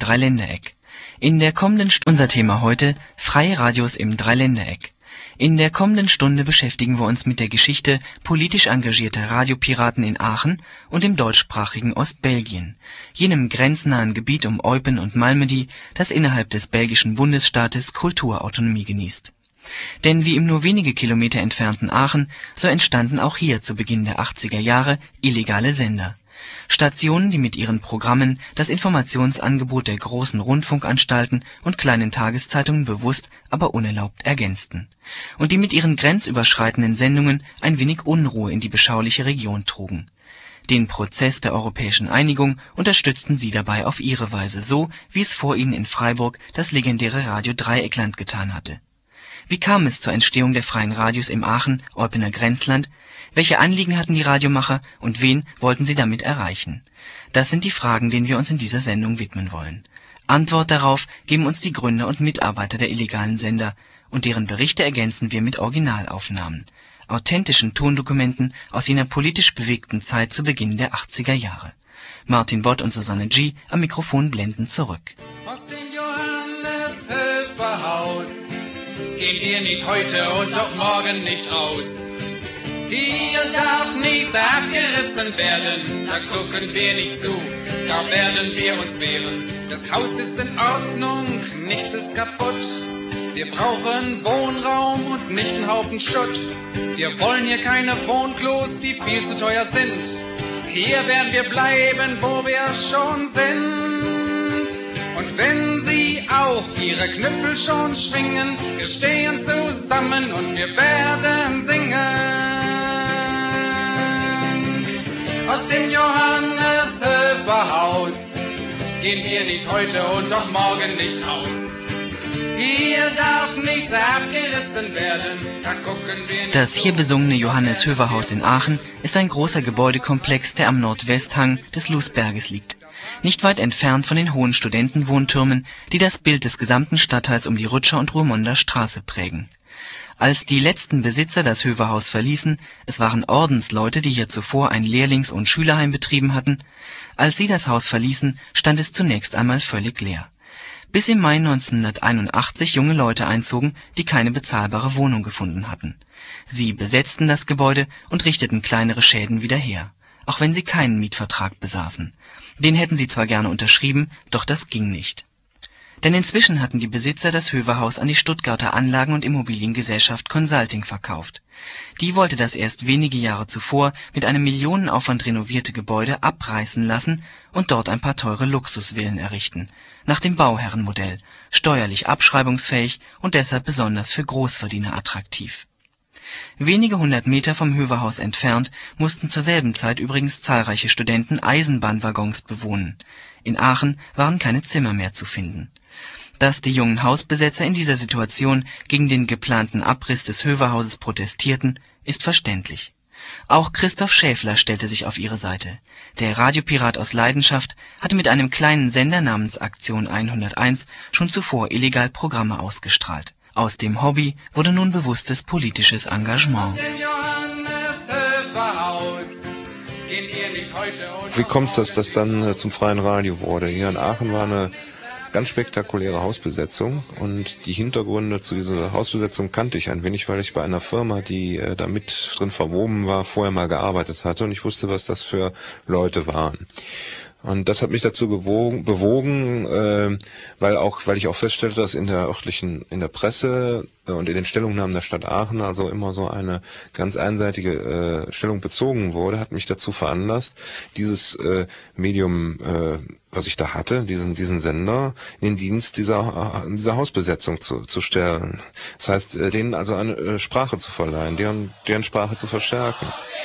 Dreiländereck. In der kommenden unser Thema heute: Freie Radios im Dreiländereck. In der kommenden Stunde beschäftigen wir uns mit der Geschichte politisch engagierter Radiopiraten in Aachen und im deutschsprachigen Ostbelgien, jenem grenznahen Gebiet um Eupen und Malmedy, das innerhalb des belgischen Bundesstaates Kulturautonomie genießt. Denn wie im nur wenige Kilometer entfernten Aachen, so entstanden auch hier zu Beginn der 80er Jahre illegale Sender. Stationen, die mit ihren Programmen das Informationsangebot der großen Rundfunkanstalten und kleinen Tageszeitungen bewusst, aber unerlaubt ergänzten. Und die mit ihren grenzüberschreitenden Sendungen ein wenig Unruhe in die beschauliche Region trugen. Den Prozess der europäischen Einigung unterstützten sie dabei auf ihre Weise, so wie es vor ihnen in Freiburg das legendäre Radio Dreieckland getan hatte. Wie kam es zur Entstehung der freien Radios im Aachen-Eupener Grenzland? Welche Anliegen hatten die Radiomacher und wen wollten sie damit erreichen? Das sind die Fragen, denen wir uns in dieser Sendung widmen wollen. Antwort darauf geben uns die Gründer und Mitarbeiter der illegalen Sender, und deren Berichte ergänzen wir mit Originalaufnahmen, authentischen Tondokumenten aus jener politisch bewegten Zeit zu Beginn der 80er Jahre. Martin Bott und Susanne G. am Mikrofon blenden zurück. Aus dem Johannes-Höfer-Haus gehen wir nicht heute und auch morgen nicht aus. Hier darf nichts abgerissen werden, da gucken wir nicht zu, da werden wir uns wehren. Das Haus ist in Ordnung, nichts ist kaputt. Wir brauchen Wohnraum und nicht einen Haufen Schutt. Wir wollen hier keine Wohnklos, die viel zu teuer sind. Hier werden wir bleiben, wo wir schon sind. Und wenn Sie auch Ihre Knüppel schon schwingen, wir stehen zusammen und wir werden singen. Aus dem Johannes-Höfer-Haus gehen wir nicht heute und auch morgen nicht aus. Hier darf nichts abgerissen werden, da gucken wir nicht. Das hier besungene Johannes-Höfer-Haus in Aachen ist ein großer Gebäudekomplex, der am Nordwesthang des Lusberges liegt. Nicht weit entfernt von den hohen Studentenwohntürmen, die das Bild des gesamten Stadtteils um die Rütscher und Ruhrmonder Straße prägen. Als die letzten Besitzer das Höferhaus verließen, es waren Ordensleute, die hier zuvor ein Lehrlings- und Schülerheim betrieben hatten, als sie das Haus verließen, stand es zunächst einmal völlig leer. Bis im Mai 1981 junge Leute einzogen, die keine bezahlbare Wohnung gefunden hatten. Sie besetzten das Gebäude und richteten kleinere Schäden wieder her, auch wenn sie keinen Mietvertrag besaßen. Den hätten sie zwar gerne unterschrieben, doch das ging nicht. Denn inzwischen hatten die Besitzer das Höferhaus an die Stuttgarter Anlagen- und Immobiliengesellschaft Consulting verkauft. Die wollte das erst wenige Jahre zuvor mit einem Millionenaufwand renovierte Gebäude abreißen lassen und dort ein paar teure Luxusvillen errichten, nach dem Bauherrenmodell, steuerlich abschreibungsfähig und deshalb besonders für Großverdiener attraktiv. Wenige hundert Meter vom Höferhaus entfernt mussten zur selben Zeit übrigens zahlreiche Studenten Eisenbahnwaggons bewohnen. In Aachen waren keine Zimmer mehr zu finden. Dass die jungen Hausbesetzer in dieser Situation gegen den geplanten Abriss des Höferhauses protestierten, ist verständlich. Auch Christoph Schäfler stellte sich auf ihre Seite. Der Radiopirat aus Leidenschaft hatte mit einem kleinen Sender namens Aktion 101 schon zuvor illegal Programme ausgestrahlt. Aus dem Hobby wurde nun bewusstes politisches Engagement. Wie kommt es, dass das dann zum freien Radio wurde? Hier in Aachen war eine ganz spektakuläre Hausbesetzung und die Hintergründe zu dieser Hausbesetzung kannte ich ein wenig, weil ich bei einer Firma, die da mit drin verwoben war, vorher mal gearbeitet hatte und ich wusste, was das für Leute waren. Und das hat mich dazu bewogen, weil ich auch feststellte, dass in der Presse und in den Stellungnahmen der Stadt Aachen also immer so eine ganz einseitige Stellung bezogen wurde, hat mich dazu veranlasst, dieses Medium, was ich da hatte, diesen Sender, in den Dienst dieser Hausbesetzung zu stellen. Das heißt, denen also eine Sprache zu verleihen, deren Sprache zu verstärken.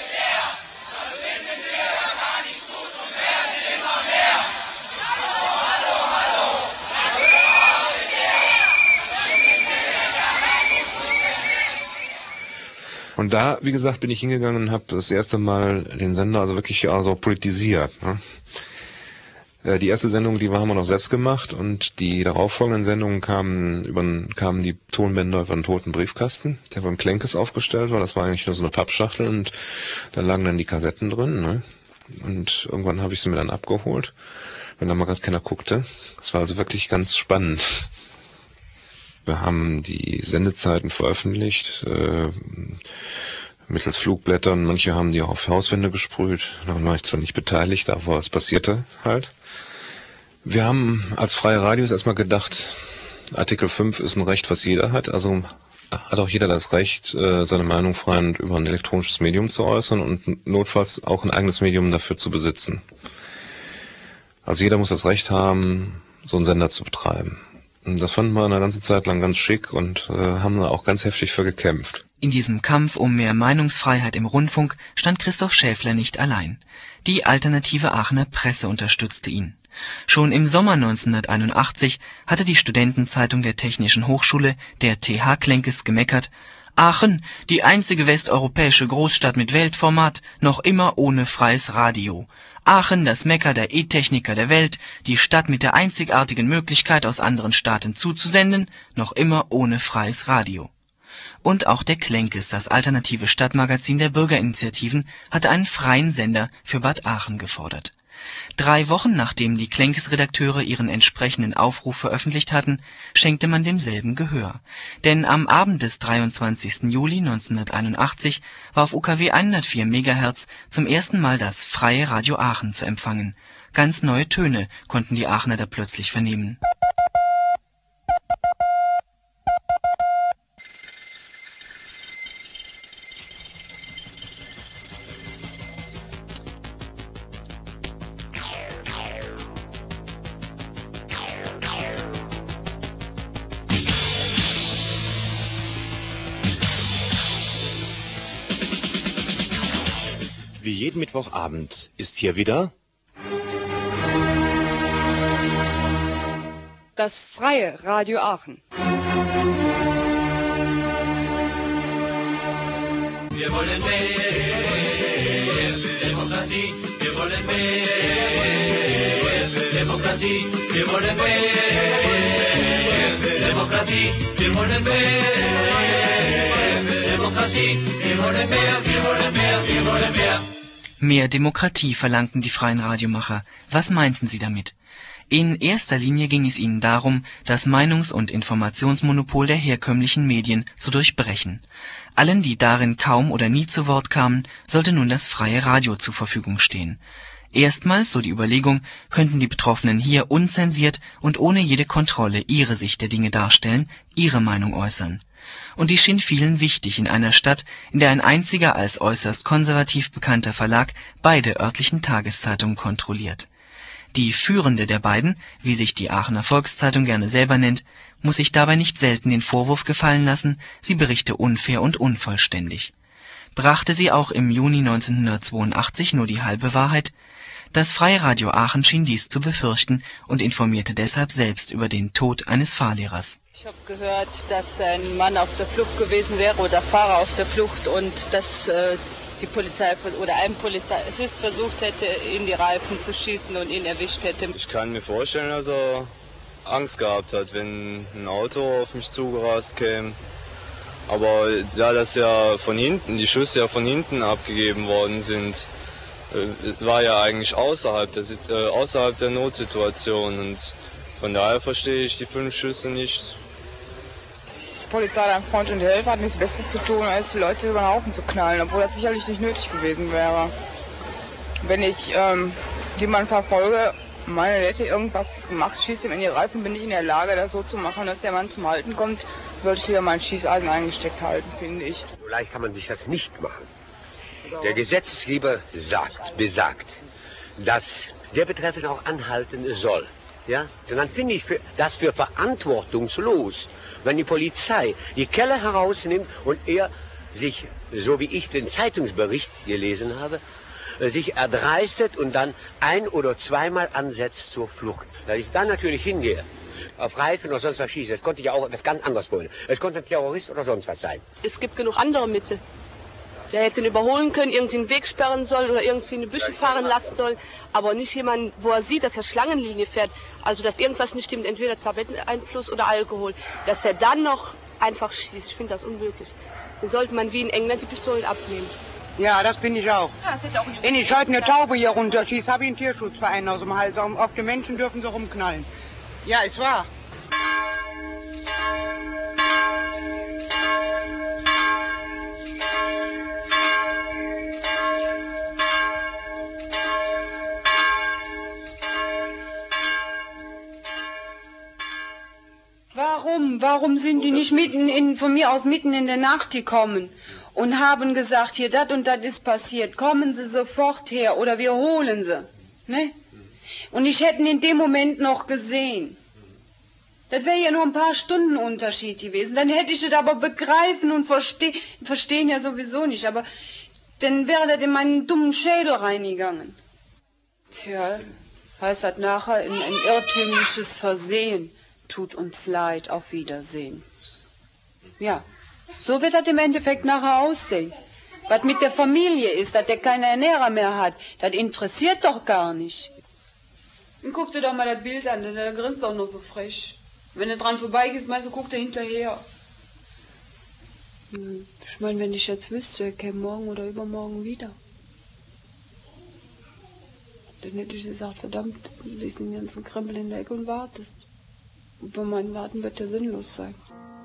Und da, wie gesagt, bin ich hingegangen und habe das erste Mal den Sender also wirklich politisiert. Ne? Die erste Sendung, die haben wir noch selbst gemacht und die darauffolgenden Sendungen kamen die Tonbänder über einen toten Briefkasten, der beim Klenkes aufgestellt war. Das war eigentlich nur so eine Pappschachtel und da lagen dann die Kassetten drin. Ne? Und irgendwann habe ich sie mir dann abgeholt wenn da mal gerade keiner guckte. Das war also wirklich ganz spannend. Wir haben die Sendezeiten veröffentlicht, mittels Flugblättern. Manche haben die auch auf Hauswände gesprüht. Daran war ich zwar nicht beteiligt, aber es passierte halt. Wir haben als freie Radios erstmal gedacht, Artikel 5 ist ein Recht, was jeder hat. Also hat auch jeder das Recht, seine Meinung frei und über ein elektronisches Medium zu äußern und notfalls auch ein eigenes Medium dafür zu besitzen. Also jeder muss das Recht haben, so einen Sender zu betreiben. Und das fanden wir eine ganze Zeit lang ganz schick und haben da auch ganz heftig für gekämpft. In diesem Kampf um mehr Meinungsfreiheit im Rundfunk stand Christoph Schäffler nicht allein. Die alternative Aachener Presse unterstützte ihn. Schon im Sommer 1981 hatte die Studentenzeitung der Technischen Hochschule, der TH Klenkes, gemeckert: Aachen, die einzige westeuropäische Großstadt mit Weltformat, noch immer ohne freies Radio. Aachen, das Mekka der E-Techniker der Welt, die Stadt mit der einzigartigen Möglichkeit, aus anderen Staaten zuzusenden, noch immer ohne freies Radio. Und auch der Klenkes, das alternative Stadtmagazin der Bürgerinitiativen, hatte einen freien Sender für Bad Aachen gefordert. 3 Wochen nachdem die Klenkes-Redakteure ihren entsprechenden Aufruf veröffentlicht hatten, schenkte man demselben Gehör. Denn am Abend des 23. Juli 1981 war auf UKW 104 MHz zum ersten Mal das Freie Radio Aachen zu empfangen. Ganz neue Töne konnten die Aachener da plötzlich vernehmen. Wie jeden Mittwochabend ist hier wieder das Freie Radio Aachen. Wir wollen mehr Demokratie, wir wollen mehr Demokratie, wir wollen mehr Demokratie, wir wollen mehr Demokratie, wir wollen mehr, wir wollen mehr, wir wollen mehr. Mehr Demokratie verlangten die freien Radiomacher. Was meinten sie damit? In erster Linie ging es ihnen darum, das Meinungs- und Informationsmonopol der herkömmlichen Medien zu durchbrechen. Allen, die darin kaum oder nie zu Wort kamen, sollte nun das freie Radio zur Verfügung stehen. Erstmals, so die Überlegung, könnten die Betroffenen hier unzensiert und ohne jede Kontrolle ihre Sicht der Dinge darstellen, ihre Meinung äußern. Und die schien vielen wichtig in einer Stadt, in der ein einziger als äußerst konservativ bekannter Verlag beide örtlichen Tageszeitungen kontrolliert. Die führende der beiden, wie sich die Aachener Volkszeitung gerne selber nennt, muss sich dabei nicht selten den Vorwurf gefallen lassen, sie berichte unfair und unvollständig. Brachte sie auch im Juni 1982 nur die halbe Wahrheit? Das Freie Radio Aachen schien dies zu befürchten und informierte deshalb selbst über den Tod eines Fahrlehrers. Ich habe gehört, dass ein Mann auf der Flucht gewesen wäre oder Fahrer auf der Flucht und dass die Polizei oder ein Polizist versucht hätte, in die Reifen zu schießen und ihn erwischt hätte. Ich kann mir vorstellen, dass er Angst gehabt hat, wenn ein Auto auf mich zugerast käme. Aber da das ja von hinten, die Schüsse ja von hinten abgegeben worden sind, war ja eigentlich außerhalb der Notsituation und von daher verstehe ich die 5 Schüsse nicht. Die Polizei hat einem Freund und Helfer hat nichts Besseres zu tun, als die Leute über den Haufen zu knallen, obwohl das sicherlich nicht nötig gewesen wäre. Wenn ich jemanden verfolge, meine, der hätte irgendwas gemacht, schießt ihm in die Reifen, bin ich in der Lage, das so zu machen, dass der Mann zum Halten kommt, sollte ich lieber mein Schießeisen eingesteckt halten, finde ich. So leicht kann man sich das nicht machen. Der Gesetzgeber besagt, dass der Betreffende auch anhalten soll. Ja? Und dann finde ich das für verantwortungslos, wenn die Polizei die Kelle herausnimmt und er sich, so wie ich den Zeitungsbericht gelesen habe, sich erdreistet und dann 1- oder 2-mal ansetzt zur Flucht. Dass ich dann natürlich hingehe, auf Reifen oder sonst was schieße, das konnte ja auch etwas ganz anderes wollen. Es konnte ein Terrorist oder sonst was sein. Es gibt genug andere Mittel. Der hätte ihn überholen können, irgendwie einen Weg sperren sollen oder irgendwie eine Büsche fahren lassen sollen, aber nicht jemand, wo er sieht, dass er Schlangenlinie fährt, also dass irgendwas nicht stimmt, entweder Tabletteneinfluss oder Alkohol, dass er dann noch einfach schießt. Ich finde das unmöglich. Dann sollte man wie in England die Pistolen abnehmen. Ja, das bin ich auch. Wenn ich heute eine Taube hier runterschieße, habe ich einen Tierschutzverein aus dem Hals. Auf die Menschen dürfen sie rumknallen. Ja, ist wahr. Warum sind die nicht von mir aus mitten in der Nacht gekommen und haben gesagt, hier, das und das ist passiert, kommen Sie sofort her oder wir holen Sie, ne? Und ich hätte ihn in dem Moment noch gesehen. Das wäre ja nur ein paar Stunden Unterschied gewesen, dann hätte ich es aber begreifen und verstehen ja sowieso nicht, aber dann wäre das in meinen dummen Schädel reingegangen. Tja, heißt das nachher ein irrtümliches Versehen. Tut uns leid, auf Wiedersehen. Ja, so wird das im Endeffekt nachher aussehen. Was mit der Familie ist, dass der keine Ernährer mehr hat, das interessiert doch gar nicht. Und guck dir doch mal das Bild an, der grinst doch noch so frech. Wenn du dran vorbeigehst, meinst du, guckt er hinterher. Ich meine, wenn ich jetzt wüsste, er käme morgen oder übermorgen wieder. Dann hätte ich gesagt, verdammt, du liegst den ganzen Krempel in der Ecke und wartest. Über mein Warten wird ja sinnlos sein.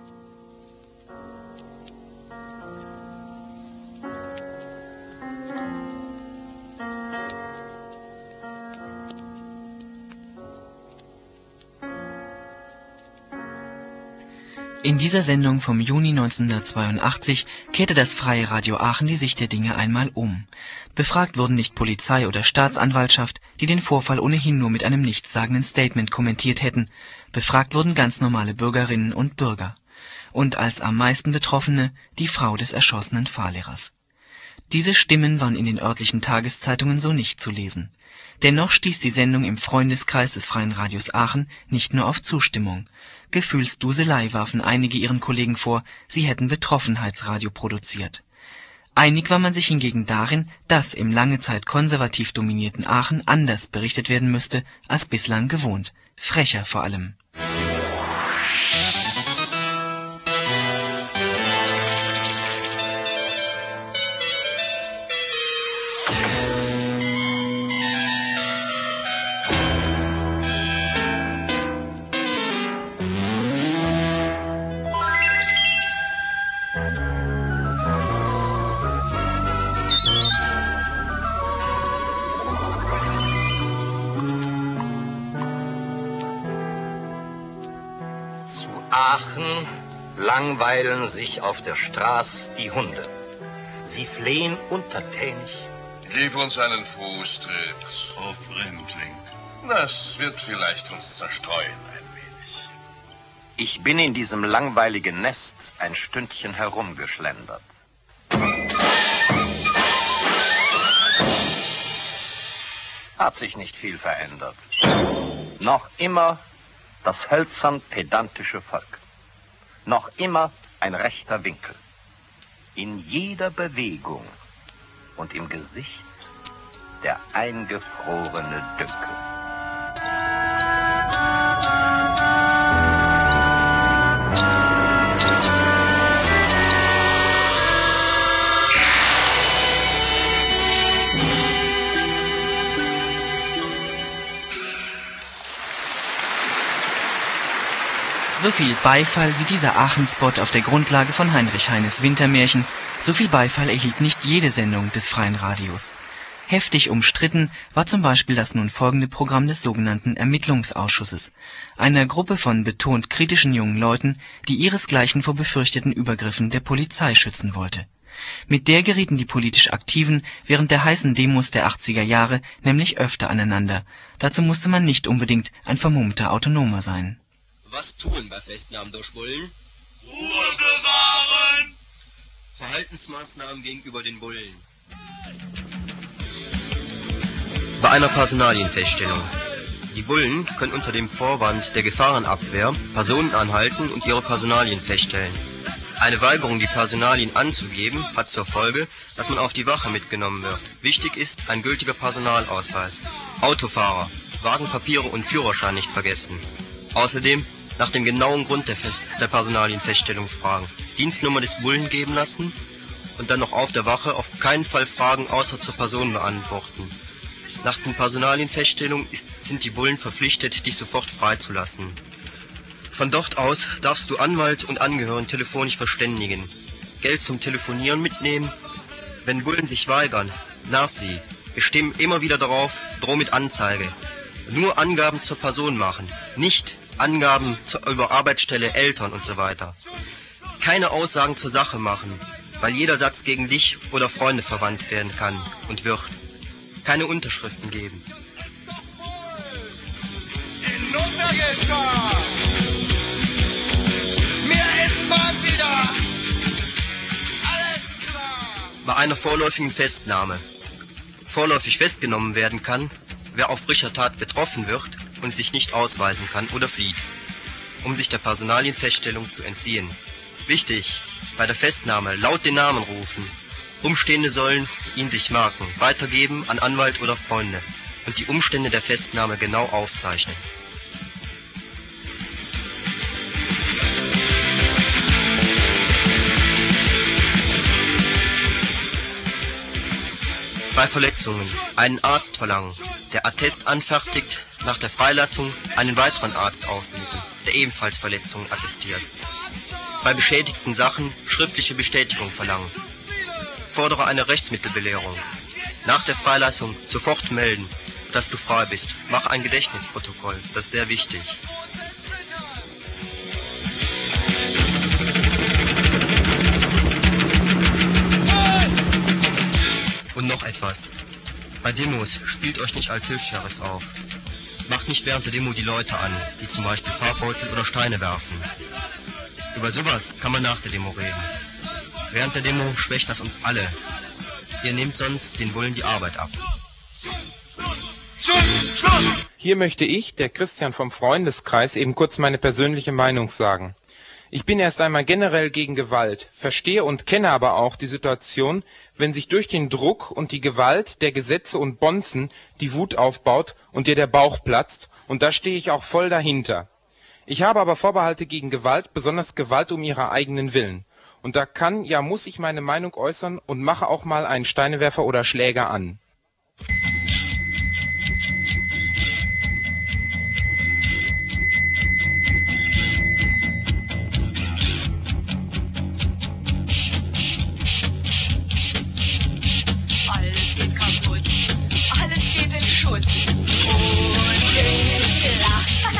In dieser Sendung vom Juni 1982 kehrte das Freie Radio Aachen die Sicht der Dinge einmal um. Befragt wurden nicht Polizei oder Staatsanwaltschaft, die den Vorfall ohnehin nur mit einem nichtssagenden Statement kommentiert hätten. Befragt wurden ganz normale Bürgerinnen und Bürger. Und als am meisten Betroffene die Frau des erschossenen Fahrlehrers. Diese Stimmen waren in den örtlichen Tageszeitungen so nicht zu lesen. Dennoch stieß die Sendung im Freundeskreis des Freien Radios Aachen nicht nur auf Zustimmung. Gefühlsduselei warfen einige ihren Kollegen vor, sie hätten Betroffenheitsradio produziert. Einig war man sich hingegen darin, dass im lange Zeit konservativ dominierten Aachen anders berichtet werden müsste als bislang gewohnt, frecher vor allem. Aachen langweilen sich auf der Straße die Hunde. Sie flehen untertänig. Gib uns einen Fußtritt, oh Fremdling. Das wird vielleicht uns zerstreuen ein wenig. Ich bin in diesem langweiligen Nest ein Stündchen herumgeschlendert. Hat sich nicht viel verändert. Noch immer das hölzern pedantische Volk. Noch immer ein rechter Winkel. In jeder Bewegung und im Gesicht der eingefrorene Dünkel. So viel Beifall wie dieser Aachen-Spot auf der Grundlage von Heinrich Heines Wintermärchen, so viel Beifall erhielt nicht jede Sendung des Freien Radios. Heftig umstritten war zum Beispiel das nun folgende Programm des sogenannten Ermittlungsausschusses, einer Gruppe von betont kritischen jungen Leuten, die ihresgleichen vor befürchteten Übergriffen der Polizei schützen wollte. Mit der gerieten die politisch Aktiven während der heißen Demos der 80er Jahre nämlich öfter aneinander. Dazu musste man nicht unbedingt ein vermummter Autonomer sein. Was tun bei Festnahmen durch Bullen? Ruhe bewahren! Verhaltensmaßnahmen gegenüber den Bullen. Bei einer Personalienfeststellung. Die Bullen können unter dem Vorwand der Gefahrenabwehr Personen anhalten und ihre Personalien feststellen. Eine Weigerung, die Personalien anzugeben, hat zur Folge, dass man auf die Wache mitgenommen wird. Wichtig ist ein gültiger Personalausweis. Autofahrer, Wagenpapiere und Führerschein nicht vergessen. Außerdem nach dem genauen Grund der Personalienfeststellung fragen, Dienstnummer des Bullen geben lassen und dann noch auf der Wache auf keinen Fall Fragen außer zur Person beantworten. Nach den Personalienfeststellungen sind die Bullen verpflichtet, dich sofort freizulassen. Von dort aus darfst du Anwalt und Angehörigen telefonisch verständigen, Geld zum Telefonieren mitnehmen. Wenn Bullen sich weigern, nerv sie. Bestimm immer wieder darauf, droh mit Anzeige. Nur Angaben zur Person machen, nicht Angaben über Arbeitsstelle, Eltern und so weiter. Keine Aussagen zur Sache machen, weil jeder Satz gegen dich oder Freunde verwandt werden kann und wird. Keine Unterschriften geben. In Nürnberg ist mir ist mal wieder alles klar. Bei einer vorläufigen Festnahme. Vorläufig festgenommen werden kann, wer auf frischer Tat betroffen wird und sich nicht ausweisen kann oder flieht, um sich der Personalienfeststellung zu entziehen. Wichtig, bei der Festnahme laut den Namen rufen. Umstehende sollen ihn sich merken, weitergeben an Anwalt oder Freunde und die Umstände der Festnahme genau aufzeichnen. Bei Verletzungen einen Arzt verlangen, der Attest anfertigt, nach der Freilassung einen weiteren Arzt aussuchen, der ebenfalls Verletzungen attestiert. Bei beschädigten Sachen schriftliche Bestätigung verlangen. Fordere eine Rechtsmittelbelehrung. Nach der Freilassung sofort melden, dass du frei bist. Mach ein Gedächtnisprotokoll, das ist sehr wichtig. Und noch etwas. Bei Demos spielt euch nicht als Hilfs-Sheriffs auf. Macht nicht während der Demo die Leute an, die zum Beispiel Farbbeutel oder Steine werfen. Über sowas kann man nach der Demo reden. Während der Demo schwächt das uns alle. Ihr nehmt sonst den Bullen die Arbeit ab. Hier möchte ich, der Christian vom Freundeskreis, eben kurz meine persönliche Meinung sagen. Ich bin erst einmal generell gegen Gewalt, verstehe und kenne aber auch die Situation, wenn sich durch den Druck und die Gewalt der Gesetze und Bonzen die Wut aufbaut und dir der Bauch platzt, und da stehe ich auch voll dahinter. Ich habe aber Vorbehalte gegen Gewalt, besonders Gewalt um ihrer eigenen Willen. Und da kann, ja muss ich meine Meinung äußern und mache auch mal einen Steinewerfer oder Schläger an. Alles geht kaputt, alles geht in Schutt und ich lach.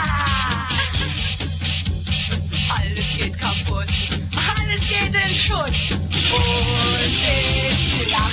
Alles geht kaputt, alles geht in Schutt und ich lach.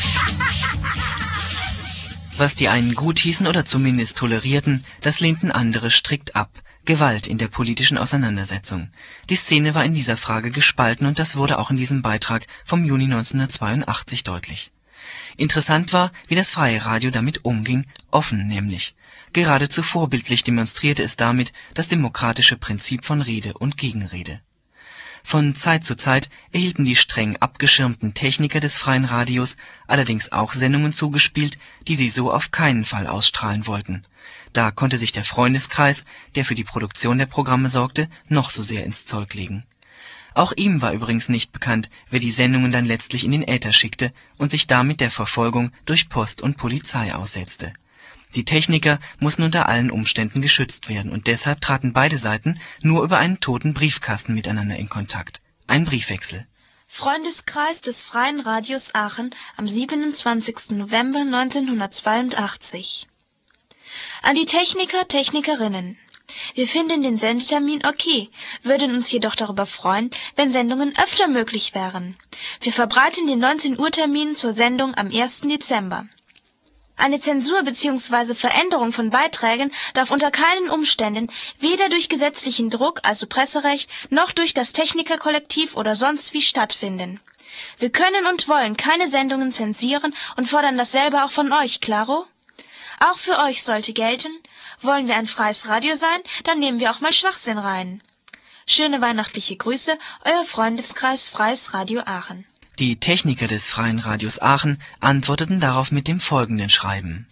Was die einen gut hießen oder zumindest tolerierten, das lehnten andere strikt ab. Gewalt in der politischen Auseinandersetzung. Die Szene war in dieser Frage gespalten und das wurde auch in diesem Beitrag vom Juni 1982 deutlich. Interessant war, wie das Freie Radio damit umging, offen nämlich. Geradezu vorbildlich demonstrierte es damit das demokratische Prinzip von Rede und Gegenrede. Von Zeit zu Zeit erhielten die streng abgeschirmten Techniker des Freien Radios allerdings auch Sendungen zugespielt, die sie so auf keinen Fall ausstrahlen wollten. Da konnte sich der Freundeskreis, der für die Produktion der Programme sorgte, noch so sehr ins Zeug legen. Auch ihm war übrigens nicht bekannt, wer die Sendungen dann letztlich in den Äther schickte und sich damit der Verfolgung durch Post und Polizei aussetzte. Die Techniker mussten unter allen Umständen geschützt werden und deshalb traten beide Seiten nur über einen toten Briefkasten miteinander in Kontakt. Ein Briefwechsel. Freundeskreis des Freien Radios Aachen am 27. November 1982. An die Techniker, Technikerinnen. Wir finden den Sendetermin okay, würden uns jedoch darüber freuen, wenn Sendungen öfter möglich wären. Wir verbreiten den 19-Uhr-Termin zur Sendung am 1. Dezember. Eine Zensur bzw. Veränderung von Beiträgen darf unter keinen Umständen weder durch gesetzlichen Druck, also Presserecht, noch durch das Technikerkollektiv oder sonst wie stattfinden. Wir können und wollen keine Sendungen zensieren und fordern dasselbe auch von euch, klaro? Auch für euch sollte gelten, wollen wir ein freies Radio sein, dann nehmen wir auch mal Schwachsinn rein. Schöne weihnachtliche Grüße, euer Freundeskreis Freies Radio Aachen. Die Techniker des Freien Radios Aachen antworteten darauf mit dem folgenden Schreiben.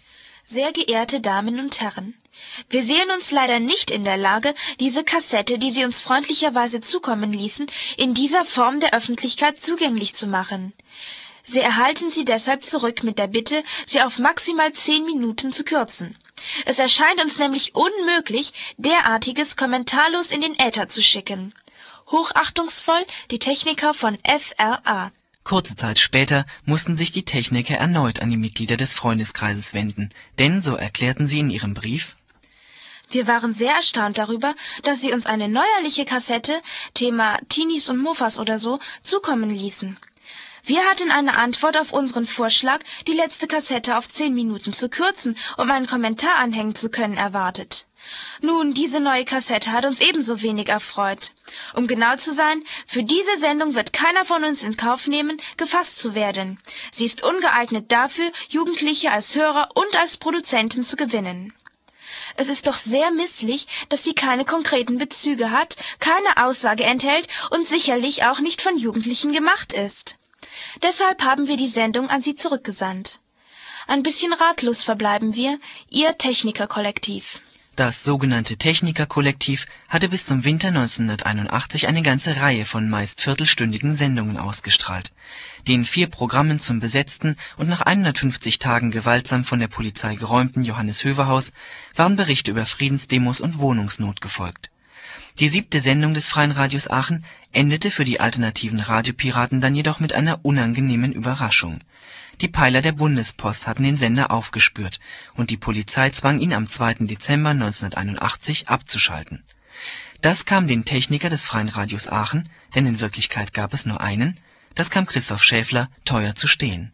Sehr geehrte Damen und Herren, wir sehen uns leider nicht in der Lage, diese Kassette, die Sie uns freundlicherweise zukommen ließen, in dieser Form der Öffentlichkeit zugänglich zu machen. Sie erhalten sie deshalb zurück mit der Bitte, sie auf maximal 10 Minuten zu kürzen. Es erscheint uns nämlich unmöglich, derartiges kommentarlos in den Äther zu schicken. Hochachtungsvoll, die Techniker von FRA. Kurze Zeit später mussten sich die Techniker erneut an die Mitglieder des Freundeskreises wenden, denn, so erklärten sie in ihrem Brief: Wir waren sehr erstaunt darüber, dass Sie uns eine neuerliche Kassette, Thema Teenies und Mofas oder so, zukommen ließen. Wir hatten eine Antwort auf unseren Vorschlag, die letzte Kassette auf 10 Minuten zu kürzen, um einen Kommentar anhängen zu können, erwartet. Nun, diese neue Kassette hat uns ebenso wenig erfreut. Um genau zu sein, für diese Sendung wird keiner von uns in Kauf nehmen, gefasst zu werden. Sie ist ungeeignet dafür, Jugendliche als Hörer und als Produzenten zu gewinnen. Es ist doch sehr misslich, dass sie keine konkreten Bezüge hat, keine Aussage enthält und sicherlich auch nicht von Jugendlichen gemacht ist. Deshalb haben wir die Sendung an Sie zurückgesandt. Ein bisschen ratlos verbleiben wir, Ihr Technikerkollektiv. Das sogenannte Technikerkollektiv hatte bis zum Winter 1981 eine ganze Reihe von meist viertelstündigen Sendungen ausgestrahlt. Den 4 Programmen zum besetzten und nach 150 Tagen gewaltsam von der Polizei geräumten Johannes-Höver-Haus waren Berichte über Friedensdemos und Wohnungsnot gefolgt. Die 7. Sendung des Freien Radios Aachen endete für die alternativen Radiopiraten dann jedoch mit einer unangenehmen Überraschung. Die Peiler der Bundespost hatten den Sender aufgespürt und die Polizei zwang ihn am 2. Dezember 1981 abzuschalten. Das kam den Techniker des Freien Radios Aachen, denn in Wirklichkeit gab es nur einen, das kam Christoph Schäfler teuer zu stehen.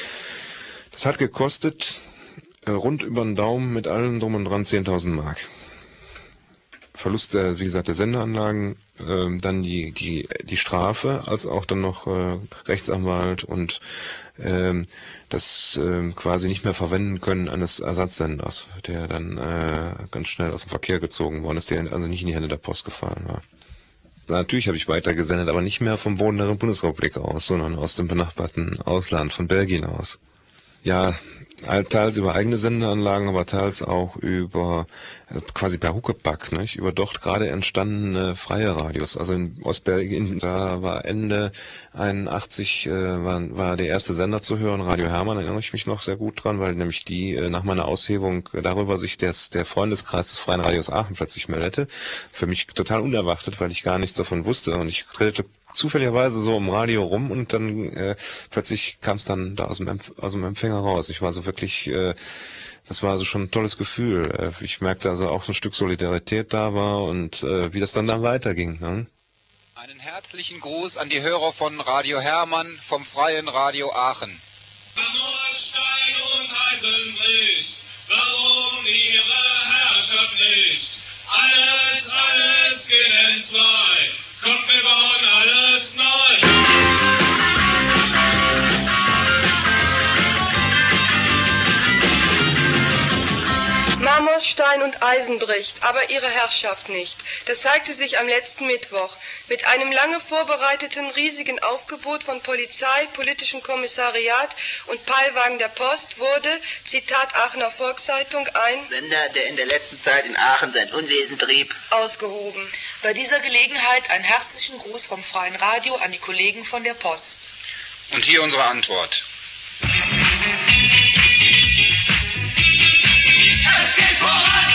Das hat gekostet, rund über den Daumen mit allem drum und dran, 10.000 Mark. Verlust der, wie gesagt, der Sendeanlagen, dann die Strafe, als auch dann noch Rechtsanwalt und das quasi nicht mehr verwenden können eines Ersatzsenders, der dann ganz schnell aus dem Verkehr gezogen worden ist, der also nicht in die Hände der Post gefallen war. Natürlich habe ich weitergesendet, aber nicht mehr vom Boden der Bundesrepublik aus, sondern aus dem benachbarten Ausland, von Belgien aus. Ja, teils über eigene Sendeanlagen, aber teils auch über quasi per Huckepack, nicht? Über dort gerade entstandene freie Radios. Also in Ostbelgien, da war Ende 81 war der erste Sender zu hören, Radio Hermann, da erinnere ich mich noch sehr gut dran, weil nämlich die nach meiner Aushebung darüber sich der Freundeskreis des Freien Radios Aachen plötzlich meldete. Für mich total unerwartet, weil ich gar nichts davon wusste und ich redete zufälligerweise so im Radio rum und dann plötzlich kam es dann da aus dem Empfänger raus. Ich war so wirklich, das war also schon ein tolles Gefühl. Ich merkte also auch ein Stück Solidarität da war und wie das dann weiterging. Ne? Einen herzlichen Gruß an die Hörer von Radio Hermann vom Freien Radio Aachen. Nur Stein und Eisen bricht, warum ihre Herrschaft nicht? Alles geht entzwei. Kommt, wir bauen alles neu. Marmorstein und Eisen bricht, aber ihre Herrschaft nicht. Das zeigte sich am letzten Mittwoch. Mit einem lange vorbereiteten riesigen Aufgebot von Polizei, politischem Kommissariat und Peilwagen der Post wurde, Zitat Aachener Volkszeitung, ein Sender, der in der letzten Zeit in Aachen sein Unwesen trieb, ausgehoben. Bei dieser Gelegenheit einen herzlichen Gruß vom Freien Radio an die Kollegen von der Post. Und hier unsere Antwort. Es geht voran!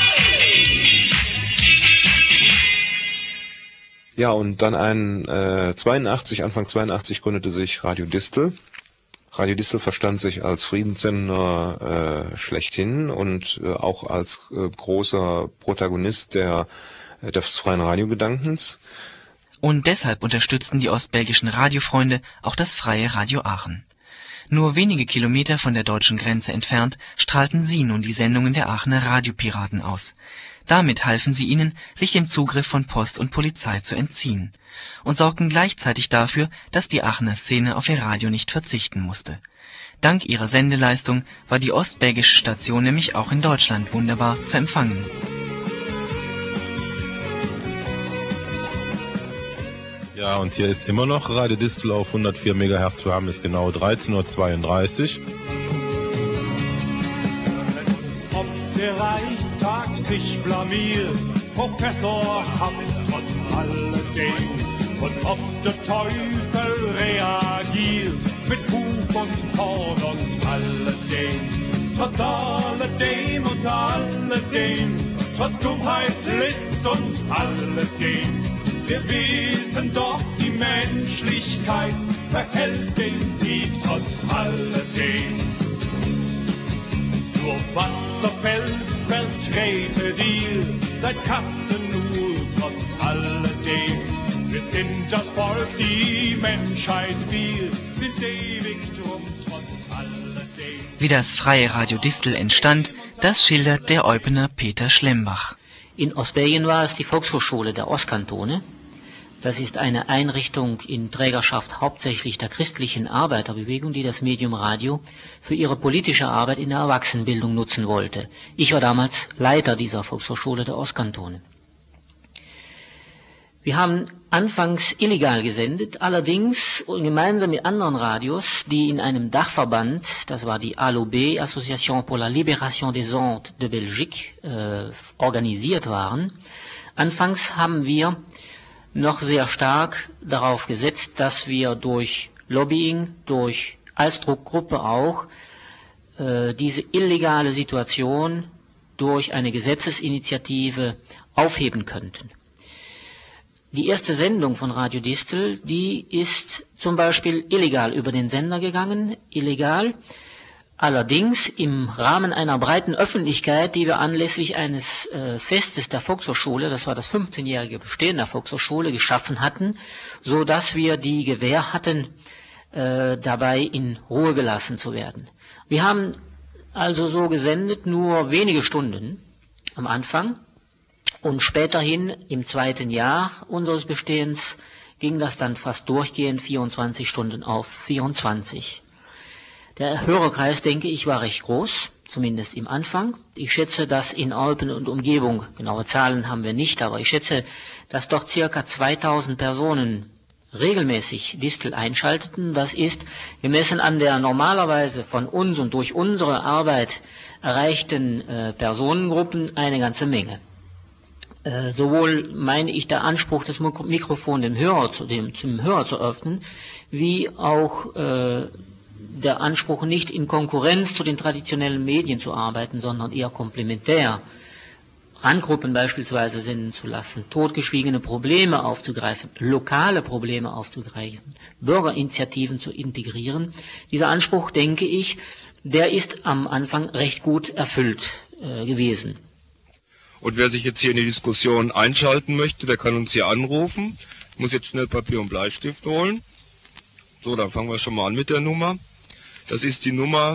Ja, und dann Anfang 82 gründete sich Radio Distel. Radio Distel verstand sich als Friedenssender schlechthin und auch als großer Protagonist des freien Radiogedankens. Und deshalb unterstützten die ostbelgischen Radiofreunde auch das Freie Radio Aachen. Nur wenige Kilometer von der deutschen Grenze entfernt strahlten sie nun die Sendungen der Aachener Radiopiraten aus. Damit halfen sie ihnen, sich dem Zugriff von Post und Polizei zu entziehen und sorgten gleichzeitig dafür, dass die Aachener Szene auf ihr Radio nicht verzichten musste. Dank ihrer Sendeleistung war die ostbelgische Station nämlich auch in Deutschland wunderbar zu empfangen. Ja, und hier ist immer noch Radio Distel auf 104 MHz. Wir haben jetzt genau 13:32 Uhr. sich blamiert, Professor Haft trotz alledem. Und ob der Teufel reagiert, mit Buch und Porn und alledem. Trotz alledem und alledem, trotz Dummheit, List und alledem. Wir wissen doch, die Menschlichkeit verhält den Sieg trotz alledem. Nur was zerfällt, vertretet ihr, seid Kasten nur trotz alledem. Wir sind das Volk, die Menschheit, wir sind ewig drum trotz alledem. Wie das Freie Radio Distel entstand, das schildert der Eupener Peter Schlembach. In Ostbelgien war es die Volkshochschule der Ostkantone. Das ist eine Einrichtung in Trägerschaft hauptsächlich der christlichen Arbeiterbewegung, die das Medium Radio für ihre politische Arbeit in der Erwachsenenbildung nutzen wollte. Ich war damals Leiter dieser Volkshochschule der Ostkantone. Wir haben anfangs illegal gesendet, allerdings gemeinsam mit anderen Radios, die in einem Dachverband, das war die ALOB, Association pour la Libération des Ondes de Belgique, organisiert waren. Anfangs haben wir noch sehr stark darauf gesetzt, dass wir durch Lobbying, durch Eisdruckgruppe auch, diese illegale Situation durch eine Gesetzesinitiative aufheben könnten. Die erste Sendung von Radio Distel, die ist zum Beispiel illegal über den Sender gegangen, illegal. Allerdings im Rahmen einer breiten Öffentlichkeit, die wir anlässlich eines Festes der Volkshochschule, das war das 15-jährige Bestehen der Volkshochschule, geschaffen hatten, so dass wir die Gewähr hatten, dabei in Ruhe gelassen zu werden. Wir haben also so gesendet nur wenige Stunden am Anfang und späterhin im zweiten Jahr unseres Bestehens ging das dann fast durchgehend 24 Stunden auf 24. Der Hörerkreis, denke ich, war recht groß, zumindest im Anfang. Ich schätze, dass in Eupen und Umgebung, genaue Zahlen haben wir nicht, aber ich schätze, dass dort circa 2000 Personen regelmäßig Distel einschalteten. Das ist, gemessen an der normalerweise von uns und durch unsere Arbeit erreichten Personengruppen, eine ganze Menge. Sowohl meine ich der Anspruch, das Mikrofon dem Hörer zum Hörer zu öffnen, wie auch der Anspruch, nicht in Konkurrenz zu den traditionellen Medien zu arbeiten, sondern eher komplementär. Randgruppen beispielsweise senden zu lassen, totgeschwiegene Probleme aufzugreifen, lokale Probleme aufzugreifen, Bürgerinitiativen zu integrieren. Dieser Anspruch, denke ich, der ist am Anfang recht gut erfüllt gewesen. Und wer sich jetzt hier in die Diskussion einschalten möchte, der kann uns hier anrufen. Ich muss jetzt schnell Papier und Bleistift holen. So, dann fangen wir schon mal an mit der Nummer. Das ist die Nummer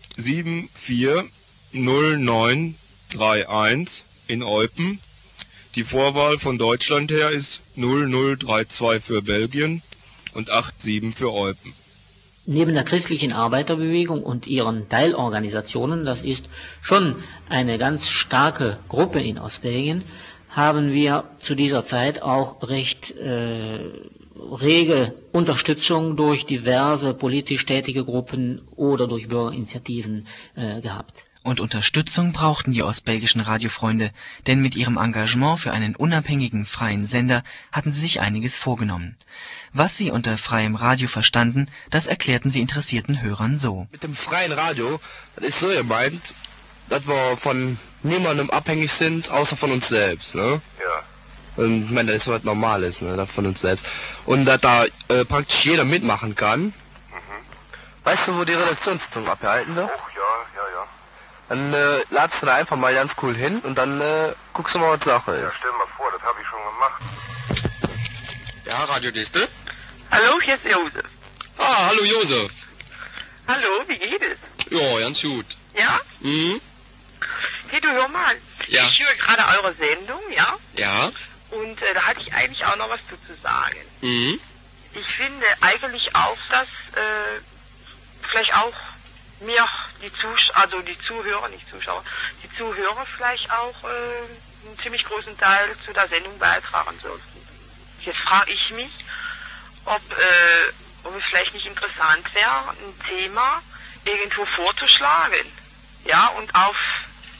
740931 in Eupen. Die Vorwahl von Deutschland her ist 0032 für Belgien und 87 für Eupen. Neben der christlichen Arbeiterbewegung und ihren Teilorganisationen, das ist schon eine ganz starke Gruppe in Ostbelgien, haben wir zu dieser Zeit auch recht rege Unterstützung durch diverse politisch tätige Gruppen oder durch Bürgerinitiativen gehabt. Und Unterstützung brauchten die ostbelgischen Radiofreunde, denn mit ihrem Engagement für einen unabhängigen, freien Sender hatten sie sich einiges vorgenommen. Was sie unter freiem Radio verstanden, das erklärten sie interessierten Hörern so. Mit dem freien Radio, das ist so gemeint, dass wir von niemandem abhängig sind, außer von uns selbst, ne? Ja. Und ich meine, das ist was Normales, ne, das von uns selbst. Und dass da praktisch jeder mitmachen kann. Mhm. Weißt du, wo die Redaktionssitzung abgehalten wird? Oh, ja. Dann ladst du da einfach mal ganz cool hin und dann guckst du mal, was Sache ist. Ja, stell mal vor, das habe ich schon gemacht. Ja, Radio Distel? Hallo, hier ist Josef. Ah, hallo Josef. Hallo, wie geht es? Ja, ganz gut. Ja? Mhm. Hey, du hör mal. Ja. Ich höre gerade eure Sendung, ja? Ja. Und da hatte ich eigentlich auch noch was zu sagen. Mhm. Ich finde eigentlich auch, dass vielleicht auch mir die Zuhörer vielleicht auch einen ziemlich großen Teil zu der Sendung beitragen sollten. Jetzt frage ich mich, ob es vielleicht nicht interessant wäre, ein Thema irgendwo vorzuschlagen, ja, und auf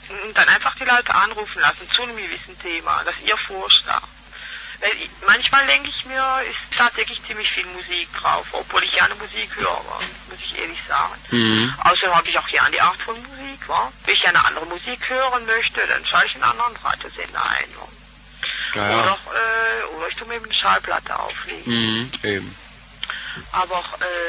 Und dann einfach die Leute anrufen lassen zu einem gewissen Thema, das ihr vorschlagt. Weil manchmal denke ich mir, ist tatsächlich ziemlich viel Musik drauf, obwohl ich gerne Musik höre, muss ich ehrlich sagen. Außerdem habe ich auch gerne die Art von Musik, wa? Wenn ich eine andere Musik hören möchte, dann schalte ich einen anderen Radiosender ein. Ja. Oder ich tue mir eben eine Schallplatte auflegen. Eben. Aber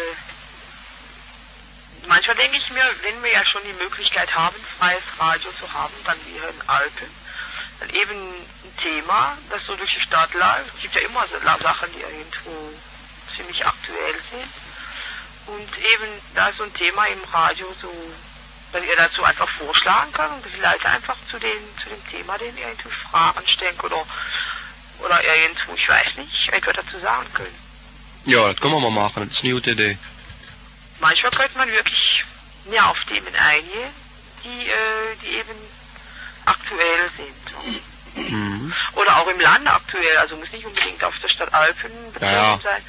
manchmal denke ich mir, wenn wir ja schon die Möglichkeit haben, freies Radio zu haben, dann wie hier in Alpen, dann eben ein Thema, das so durch die Stadt läuft. Es gibt ja immer so Sachen, die irgendwo ziemlich aktuell sind. Und eben da so ein Thema im Radio so, dass ihr dazu einfach vorschlagen könnt und die Leute einfach zu dem Thema, den ihr irgendwie Fragen stellen oder irgendwo, ich weiß nicht, etwas dazu sagen können. Ja, das können wir mal machen, das ist eine gute Idee. Manchmal könnte man wirklich mehr auf Themen eingehen, die eben aktuell sind. Oder auch im Land aktuell, also muss nicht unbedingt auf der Stadt Alpen bezogen sein.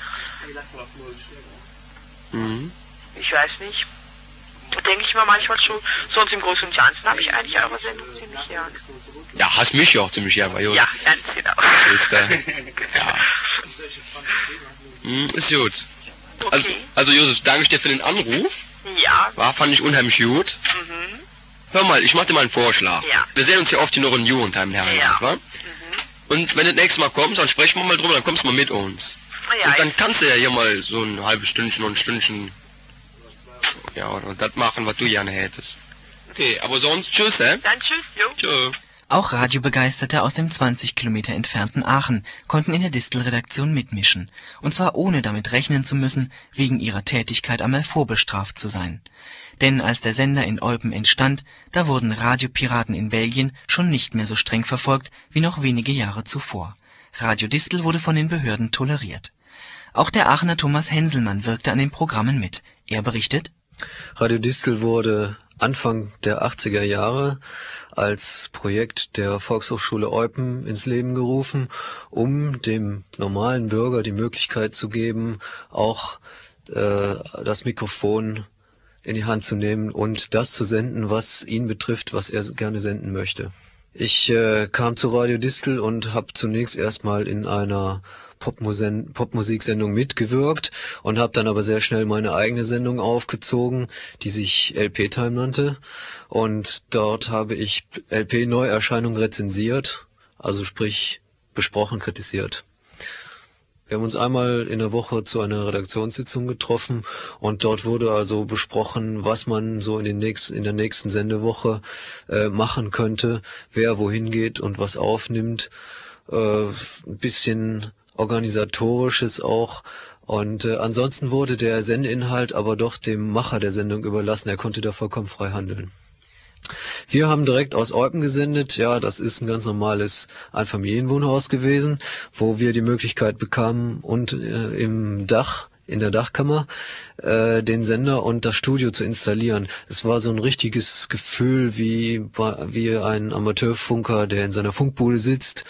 Ich weiß nicht. Da denke ich mir manchmal schon, sonst im Großen und Ganzen habe ich eigentlich eure Sendung ziemlich gern. Ja, hast mich ja auch ziemlich gern, Josef. Ja, ganz genau. Ist ist gut. Okay. Also Josef, danke ich dir für den Anruf. Ja. Fand ich unheimlich gut. Hör mal, ich mach dir mal einen Vorschlag. Ja. Wir sehen uns ja oft in der Jugendheim, wa? Und wenn du das nächste Mal kommst, dann sprechen wir mal drüber, dann kommst du mal mit uns. Ja, und dann kannst du ja hier mal so ein halbes Stündchen und ein Stündchen oder das machen, was du gerne hättest. Okay, aber sonst tschüss, Dann tschüss, jo. Tschö. Auch Radiobegeisterte aus dem 20 Kilometer entfernten Aachen konnten in der Distel-Redaktion mitmischen, und zwar ohne damit rechnen zu müssen, wegen ihrer Tätigkeit einmal vorbestraft zu sein. Denn als der Sender in Eupen entstand, da wurden Radiopiraten in Belgien schon nicht mehr so streng verfolgt wie noch wenige Jahre zuvor. Radio Distel wurde von den Behörden toleriert. Auch der Aachener Thomas Henselmann wirkte an den Programmen mit. Er berichtet: Radio Distel wurde Anfang der 80er Jahre als Projekt der Volkshochschule Eupen ins Leben gerufen, um dem normalen Bürger die Möglichkeit zu geben, auch das Mikrofon in die Hand zu nehmen und das zu senden, was ihn betrifft, was er gerne senden möchte. Ich kam zu Radio Distel und habe zunächst erstmal in einer Popmusiksendung mitgewirkt und habe dann aber sehr schnell meine eigene Sendung aufgezogen, die sich LP-Time nannte. Und dort habe ich LP-Neuerscheinungen rezensiert, also sprich besprochen, kritisiert. Wir haben uns einmal in der Woche zu einer Redaktionssitzung getroffen und dort wurde also besprochen, was man so in der nächsten Sendewoche machen könnte, wer wohin geht und was aufnimmt. Ein bisschen Organisatorisches auch. Und ansonsten wurde der Sendeinhalt aber doch dem Macher der Sendung überlassen. Er konnte da vollkommen frei handeln. Wir haben direkt aus Eupen gesendet. Ja, das ist ein ganz normales Einfamilienwohnhaus gewesen, wo wir die Möglichkeit bekamen, und in der Dachkammer den Sender und das Studio zu installieren. Es war so ein richtiges Gefühl wie ein Amateurfunker, der in seiner Funkbude sitzt.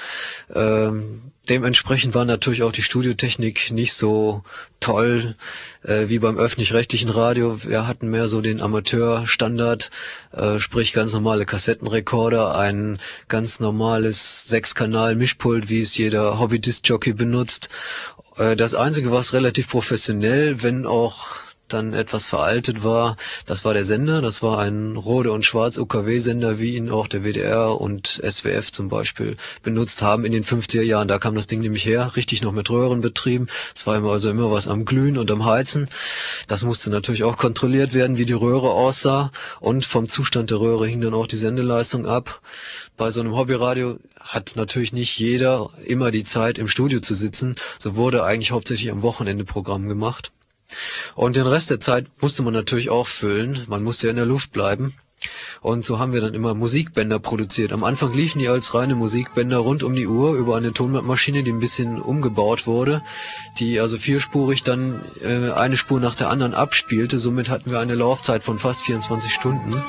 Dementsprechend war natürlich auch die Studiotechnik nicht so toll wie beim öffentlich-rechtlichen Radio. Wir hatten mehr so den Amateurstandard, sprich ganz normale Kassettenrekorder, ein ganz normales 6-Kanal-Mischpult, wie es jeder Hobby-Disc-Jockey benutzt. Das Einzige, was relativ professionell, wenn auch dann etwas veraltet war, das war der Sender. Das war ein Rode- und Schwarz-UKW-Sender, wie ihn auch der WDR und SWF zum Beispiel benutzt haben in den 50er Jahren. Da kam das Ding nämlich her, richtig noch mit Röhren betrieben. Es war also immer was am Glühen und am Heizen. Das musste natürlich auch kontrolliert werden, wie die Röhre aussah. Und vom Zustand der Röhre hing dann auch die Sendeleistung ab. Bei so einem Hobbyradio hat natürlich nicht jeder immer die Zeit, im Studio zu sitzen. So wurde eigentlich hauptsächlich am Wochenende Programm gemacht. Und den Rest der Zeit musste man natürlich auch füllen. Man musste ja in der Luft bleiben. Und so haben wir dann immer Musikbänder produziert. Am Anfang liefen die als reine Musikbänder rund um die Uhr über eine Tonbandmaschine, die ein bisschen umgebaut wurde, die also vierspurig dann eine Spur nach der anderen abspielte. Somit hatten wir eine Laufzeit von fast 24 Stunden.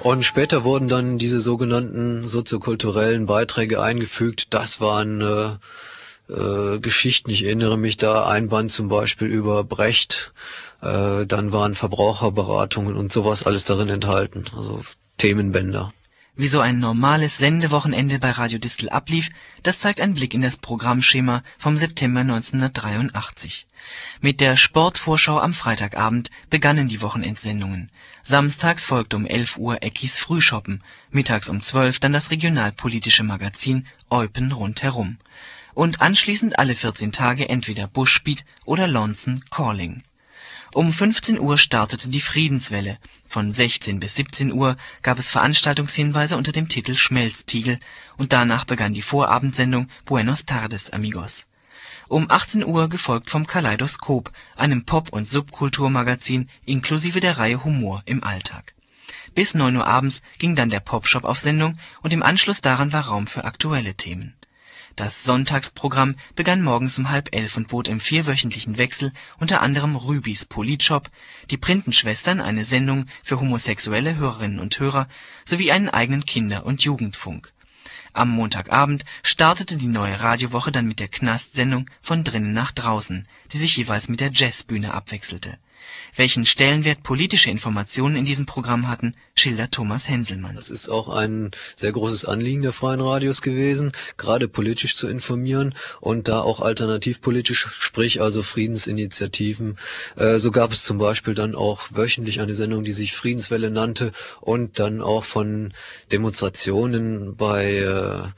Und später wurden dann diese sogenannten soziokulturellen Beiträge eingefügt. Das waren Geschichten, ich erinnere mich da, ein Band zum Beispiel über Brecht, dann waren Verbraucherberatungen und sowas alles darin enthalten, also Themenbänder. Wie so ein normales Sendewochenende bei Radio Distel ablief, das zeigt ein Blick in das Programmschema vom September 1983. Mit der Sportvorschau am Freitagabend begannen die Wochenendsendungen. Samstags folgte um 11 Uhr Eckis Frühschoppen, mittags um 12 dann das regionalpolitische Magazin Eupen rundherum. Und anschließend alle 14 Tage entweder Bushbeat oder Lonson Calling. Um 15 Uhr startete die Friedenswelle. Von 16 bis 17 Uhr gab es Veranstaltungshinweise unter dem Titel Schmelztiegel und danach begann die Vorabendsendung Buenos Tardes, Amigos. Um 18 Uhr gefolgt vom Kaleidoskop, einem Pop- und Subkulturmagazin inklusive der Reihe Humor im Alltag. Bis 9 Uhr abends ging dann der Popshop auf Sendung und im Anschluss daran war Raum für aktuelle Themen. Das Sonntagsprogramm begann morgens um 10:30 und bot im 4-wöchentlichen Wechsel unter anderem Rübis Politshop, die Printenschwestern, eine Sendung für homosexuelle Hörerinnen und Hörer, sowie einen eigenen Kinder- und Jugendfunk. Am Montagabend startete die neue Radiowoche dann mit der Knast-Sendung Von drinnen nach draußen, die sich jeweils mit der Jazzbühne abwechselte. Welchen Stellenwert politische Informationen in diesem Programm hatten, schildert Thomas Henselmann. Das ist auch ein sehr großes Anliegen der Freien Radios gewesen, gerade politisch zu informieren und da auch alternativpolitisch, sprich also Friedensinitiativen. So gab es zum Beispiel dann auch wöchentlich eine Sendung, die sich Friedenswelle nannte und dann auch von Demonstrationen bei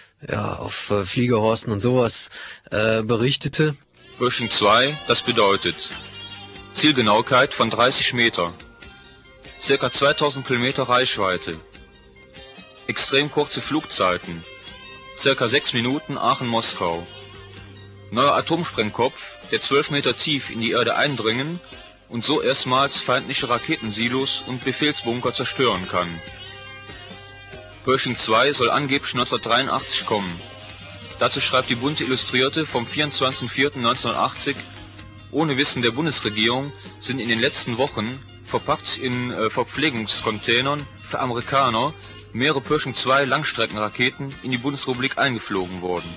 auf Fliegerhorsten und sowas berichtete. Pershing 2, das bedeutet Zielgenauigkeit von 30 Meter, ca. 2000 Kilometer Reichweite, extrem kurze Flugzeiten, ca. 6 Minuten Aachen-Moskau, neuer Atomsprengkopf, der 12 Meter tief in die Erde eindringen und so erstmals feindliche Raketensilos und Befehlsbunker zerstören kann. Pershing 2 soll angeblich 1983 kommen. Dazu schreibt die Bunte Illustrierte vom 24.04.1980: Ohne Wissen der Bundesregierung sind in den letzten Wochen, verpackt in Verpflegungscontainern für Amerikaner, mehrere Pershing 2 Langstreckenraketen in die Bundesrepublik eingeflogen worden.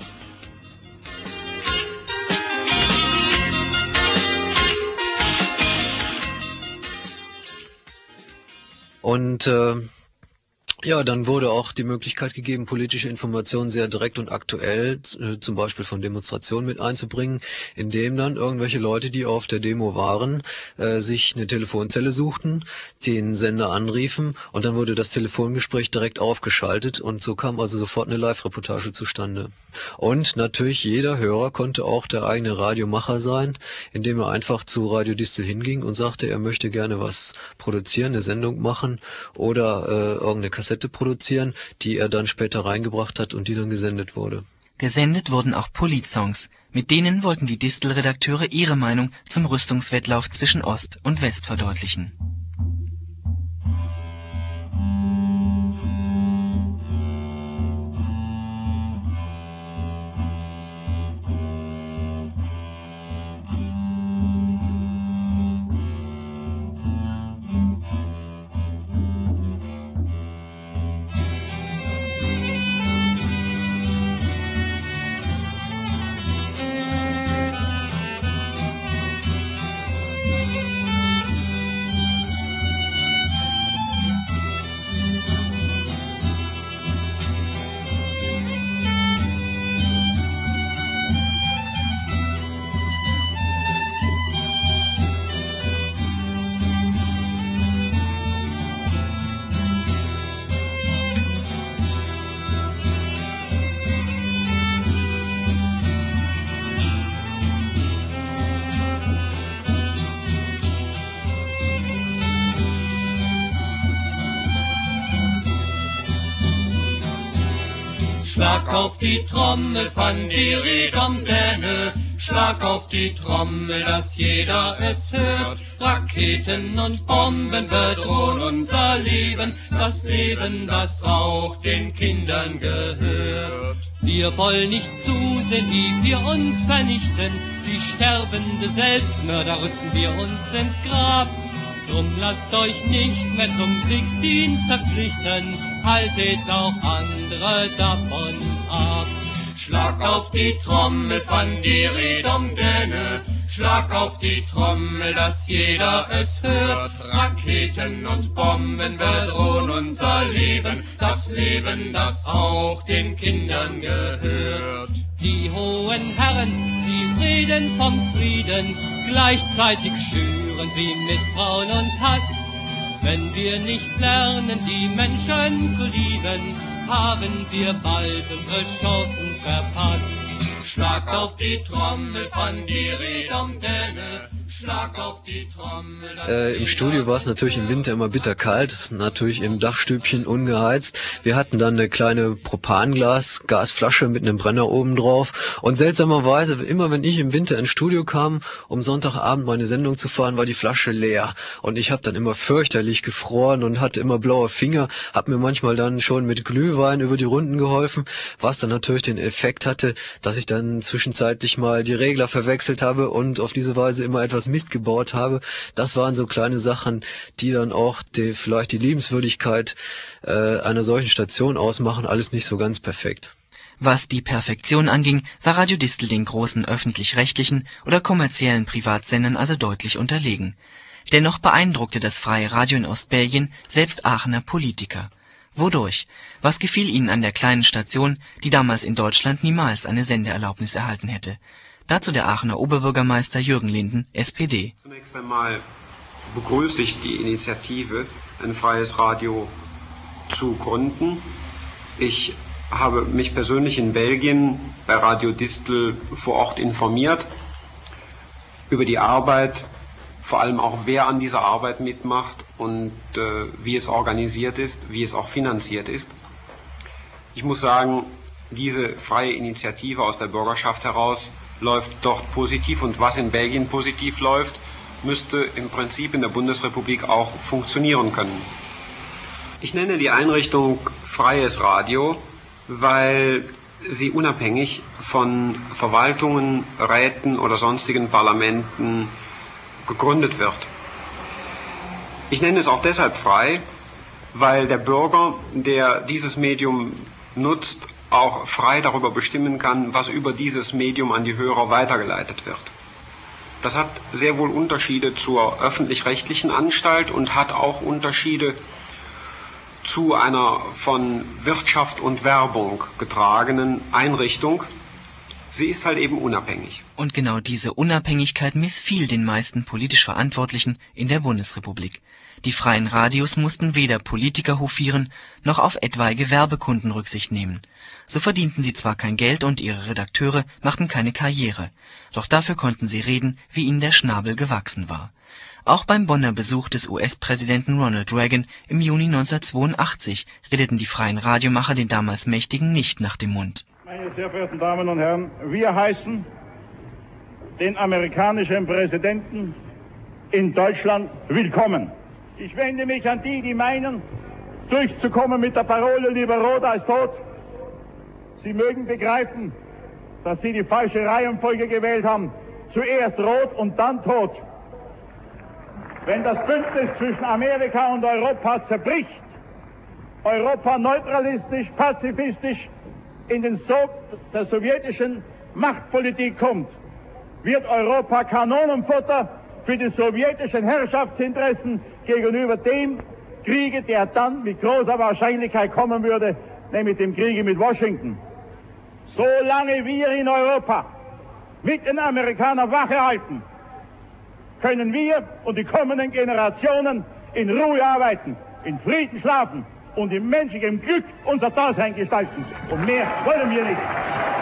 Und dann wurde auch die Möglichkeit gegeben, politische Informationen sehr direkt und aktuell, zum Beispiel von Demonstrationen mit einzubringen, indem dann irgendwelche Leute, die auf der Demo waren, sich eine Telefonzelle suchten, den Sender anriefen und dann wurde das Telefongespräch direkt aufgeschaltet und so kam also sofort eine Live-Reportage zustande. Und natürlich jeder Hörer konnte auch der eigene Radiomacher sein, indem er einfach zu Radio Distel hinging und sagte, er möchte gerne was produzieren, eine Sendung machen oder irgendeine Kassette produzieren, die er dann später reingebracht hat und die dann gesendet wurde. Gesendet wurden auch Politsongs. Mit denen wollten die Distel-Redakteure ihre Meinung zum Rüstungswettlauf zwischen Ost und West verdeutlichen. Schlag auf die Trommel, Fanderidom-Däne, schlag auf die Trommel, dass jeder es hört. Raketen und Bomben bedrohen unser Leben, das Leben, das auch den Kindern gehört. Wir wollen nicht zusehen, wie wir uns vernichten, wie sterbende Selbstmörder rüsten wir uns ins Grab. Drum lasst euch nicht mehr zum Kriegsdienst verpflichten, haltet auch andere davon ab. Schlag auf die Trommel, Fandiridom-Dene, schlag auf die Trommel, dass jeder es hört. Raketen und Bomben bedrohen unser Leben, das auch den Kindern gehört. Die hohen Herren, sie reden vom Frieden, gleichzeitig schüren sie Misstrauen und Hass. Wenn wir nicht lernen, die Menschen zu lieben, haben wir bald unsere Chancen verpasst. Schlag auf die Trommel, Fandiridom-Dene, schlag auf die Trommel. Im Studio war es natürlich im Winter immer bitterkalt, es ist natürlich im Dachstübchen ungeheizt. Wir hatten dann eine kleine Gasflasche mit einem Brenner oben drauf. Und seltsamerweise, immer wenn ich im Winter ins Studio kam, um Sonntagabend meine Sendung zu fahren, war die Flasche leer. Und ich habe dann immer fürchterlich gefroren und hatte immer blaue Finger, habe mir manchmal dann schon mit Glühwein über die Runden geholfen, was dann natürlich den Effekt hatte, dass ich dann zwischenzeitlich mal die Regler verwechselt habe und auf diese Weise immer etwas Mist gebaut habe. Das waren so kleine Sachen, die dann auch vielleicht die Liebenswürdigkeit einer solchen Station ausmachen. Alles nicht so ganz perfekt. Was die Perfektion anging, war Radio Distel den großen öffentlich-rechtlichen oder kommerziellen Privatsendern also deutlich unterlegen. Dennoch beeindruckte das Freie Radio in Ostbelgien selbst Aachener Politiker. Wodurch? Was gefiel ihnen an der kleinen Station, die damals in Deutschland niemals eine Sendeerlaubnis erhalten hätte? Dazu der Aachener Oberbürgermeister Jürgen Linden, SPD. Zunächst einmal begrüße ich die Initiative, ein freies Radio zu gründen. Ich habe mich persönlich in Belgien bei Radio Distel vor Ort informiert über die Arbeit, vor allem auch wer an dieser Arbeit mitmacht und wie es organisiert ist, wie es auch finanziert ist. Ich muss sagen, diese freie Initiative aus der Bürgerschaft heraus läuft dort positiv, und was in Belgien positiv läuft, müsste im Prinzip in der Bundesrepublik auch funktionieren können. Ich nenne die Einrichtung Freies Radio, weil sie unabhängig von Verwaltungen, Räten oder sonstigen Parlamenten gegründet wird. Ich nenne es auch deshalb frei, weil der Bürger, der dieses Medium nutzt, auch frei darüber bestimmen kann, was über dieses Medium an die Hörer weitergeleitet wird. Das hat sehr wohl Unterschiede zur öffentlich-rechtlichen Anstalt und hat auch Unterschiede zu einer von Wirtschaft und Werbung getragenen Einrichtung. Sie ist halt eben unabhängig. Und genau diese Unabhängigkeit missfiel den meisten politisch Verantwortlichen in der Bundesrepublik. Die freien Radios mussten weder Politiker hofieren, noch auf etwaige Werbekunden Rücksicht nehmen. So verdienten sie zwar kein Geld und ihre Redakteure machten keine Karriere, doch dafür konnten sie reden, wie ihnen der Schnabel gewachsen war. Auch beim Bonner Besuch des US-Präsidenten Ronald Reagan im Juni 1982 redeten die freien Radiomacher den damals Mächtigen nicht nach dem Mund. Meine sehr verehrten Damen und Herren, wir heißen den amerikanischen Präsidenten in Deutschland willkommen. Ich wende mich an die, die meinen, durchzukommen mit der Parole lieber rot als tot. Sie mögen begreifen, dass Sie die falsche Reihenfolge gewählt haben. Zuerst rot und dann tot. Wenn das Bündnis zwischen Amerika und Europa zerbricht, Europa neutralistisch, pazifistisch in den Sog der sowjetischen Machtpolitik kommt, wird Europa Kanonenfutter für die sowjetischen Herrschaftsinteressen gegenüber dem Kriege, der dann mit großer Wahrscheinlichkeit kommen würde, nämlich dem Kriege mit Washington. Solange wir in Europa mit den Amerikanern Wache halten, können wir und die kommenden Generationen in Ruhe arbeiten, in Frieden schlafen und in menschlichem Glück unser Dasein gestalten. Und mehr wollen wir nicht.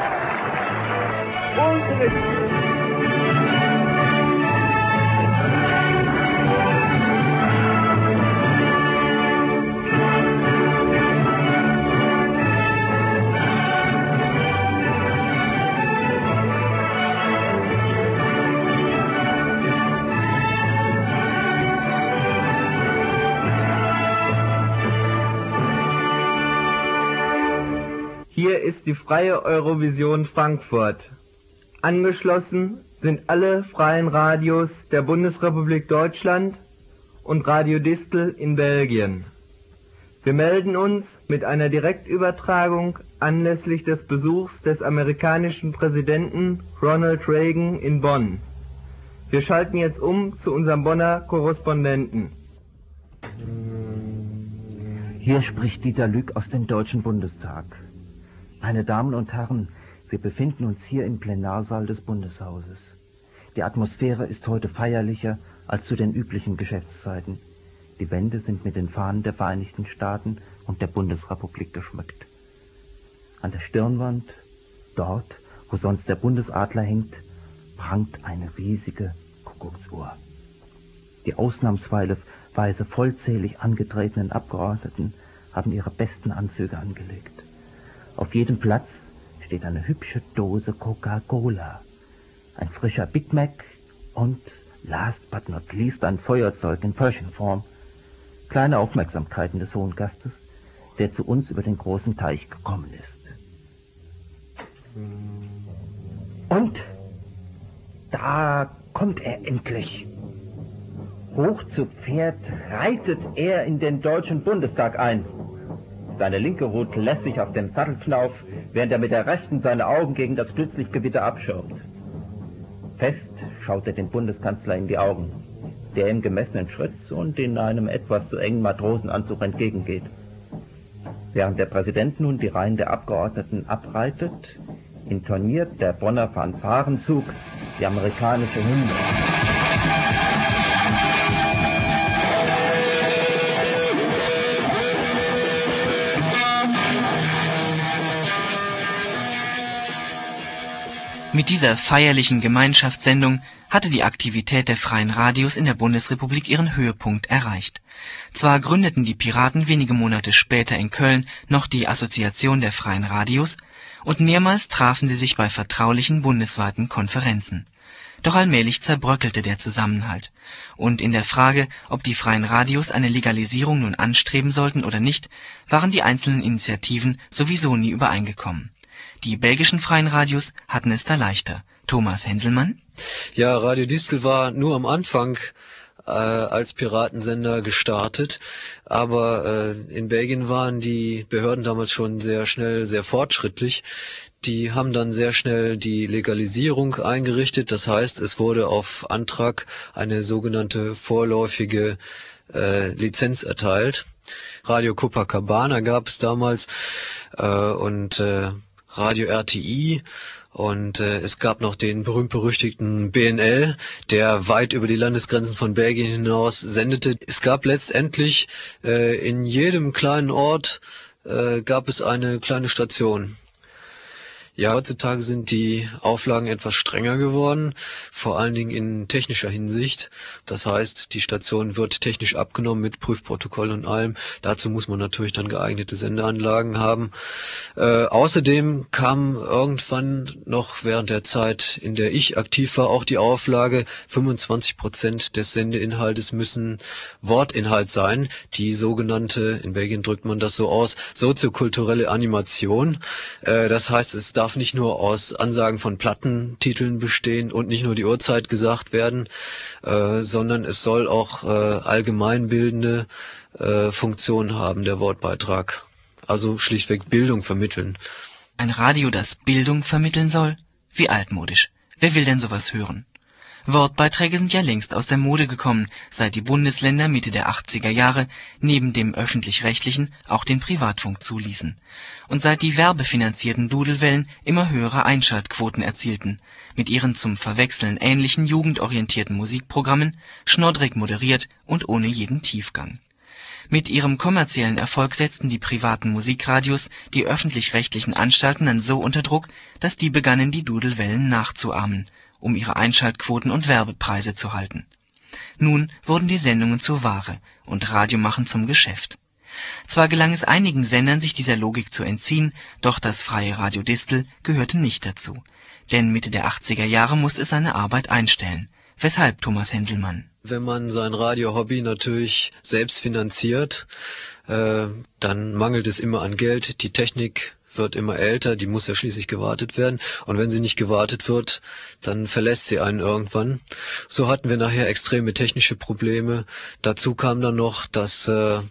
Hier ist die Freie Eurovision Frankfurt. Angeschlossen sind alle freien Radios der Bundesrepublik Deutschland und Radio Distel in Belgien. Wir melden uns mit einer Direktübertragung anlässlich des Besuchs des amerikanischen Präsidenten Ronald Reagan in Bonn. Wir schalten jetzt um zu unserem Bonner Korrespondenten. Hier spricht Dieter Lück aus dem Deutschen Bundestag. Meine Damen und Herren, wir befinden uns hier im Plenarsaal des Bundeshauses. Die Atmosphäre ist heute feierlicher als zu den üblichen Geschäftszeiten. Die Wände sind mit den Fahnen der Vereinigten Staaten und der Bundesrepublik geschmückt. An der Stirnwand, dort, wo sonst der Bundesadler hängt, prangt eine riesige Kuckucksuhr. Die ausnahmsweise vollzählig angetretenen Abgeordneten haben ihre besten Anzüge angelegt. Auf jedem Platz steht eine hübsche Dose Coca-Cola, ein frischer Big Mac und, last but not least, ein Feuerzeug in Pershing-Form. Kleine Aufmerksamkeiten des hohen Gastes, der zu uns über den großen Teich gekommen ist. Und da kommt er endlich. Hoch zu Pferd reitet er in den Deutschen Bundestag ein. Seine linke Hut lässig auf dem Sattelknauf, während er mit der rechten seine Augen gegen das Blitzlichtgewitter abschirmt. Fest schaut er den Bundeskanzler in die Augen, der im gemessenen Schritt und in einem etwas zu engen Matrosenanzug entgegengeht. Während der Präsident nun die Reihen der Abgeordneten abreitet, intoniert der Bonner Fanfarenzug die amerikanische Hymne. Mit dieser feierlichen Gemeinschaftssendung hatte die Aktivität der freien Radios in der Bundesrepublik ihren Höhepunkt erreicht. Zwar gründeten die Piraten wenige Monate später in Köln noch die Assoziation der freien Radios und mehrmals trafen sie sich bei vertraulichen bundesweiten Konferenzen. Doch allmählich zerbröckelte der Zusammenhalt. Und in der Frage, ob die freien Radios eine Legalisierung nun anstreben sollten oder nicht, waren die einzelnen Initiativen sowieso nie übereingekommen. Die belgischen freien Radios hatten es da leichter. Thomas Henselmann? Ja, Radio Distel war nur am Anfang als Piratensender gestartet, aber in Belgien waren die Behörden damals schon sehr schnell, sehr fortschrittlich. Die haben dann sehr schnell die Legalisierung eingerichtet, das heißt, es wurde auf Antrag eine sogenannte vorläufige Lizenz erteilt. Radio Copacabana gab es damals und Radio RTI und es gab noch den berühmt-berüchtigten BNL, der weit über die Landesgrenzen von Belgien hinaus sendete. Es gab letztendlich in jedem kleinen Ort gab es eine kleine Station. Ja, heutzutage sind die Auflagen etwas strenger geworden, vor allen Dingen in technischer Hinsicht. Das heißt, die Station wird technisch abgenommen mit Prüfprotokoll und allem. Dazu muss man natürlich dann geeignete Sendeanlagen haben. Außerdem kam irgendwann noch während der Zeit, in der ich aktiv war, auch die Auflage, 25% des Sendeinhaltes müssen Wortinhalt sein. Die sogenannte, in Belgien drückt man das so aus, soziokulturelle Animation. Das heißt, es darf nicht nur aus Ansagen von Plattentiteln bestehen und nicht nur die Uhrzeit gesagt werden, sondern es soll auch allgemeinbildende Funktion haben, der Wortbeitrag. Also schlichtweg Bildung vermitteln. Ein Radio, das Bildung vermitteln soll? Wie altmodisch. Wer will denn sowas hören? Wortbeiträge sind ja längst aus der Mode gekommen, seit die Bundesländer Mitte der 80er Jahre neben dem öffentlich-rechtlichen auch den Privatfunk zuließen. Und seit die werbefinanzierten Dudelwellen immer höhere Einschaltquoten erzielten, mit ihren zum Verwechseln ähnlichen jugendorientierten Musikprogrammen, schnoddrig moderiert und ohne jeden Tiefgang. Mit ihrem kommerziellen Erfolg setzten die privaten Musikradios die öffentlich-rechtlichen Anstalten dann so unter Druck, dass die begannen, die Dudelwellen nachzuahmen, um ihre Einschaltquoten und Werbepreise zu halten. Nun wurden die Sendungen zur Ware und Radiomachen zum Geschäft. Zwar gelang es einigen Sendern, sich dieser Logik zu entziehen, doch das freie Radio Distel gehörte nicht dazu. Denn Mitte der 80er Jahre musste es seine Arbeit einstellen. Weshalb, Thomas Henselmann? Wenn man sein Radio-Hobby natürlich selbst finanziert, dann mangelt es immer an Geld. Die Technik wird immer älter, die muss ja schließlich gewartet werden. Und wenn sie nicht gewartet wird, dann verlässt sie einen irgendwann. So hatten wir nachher extreme technische Probleme. Dazu kam dann noch, dass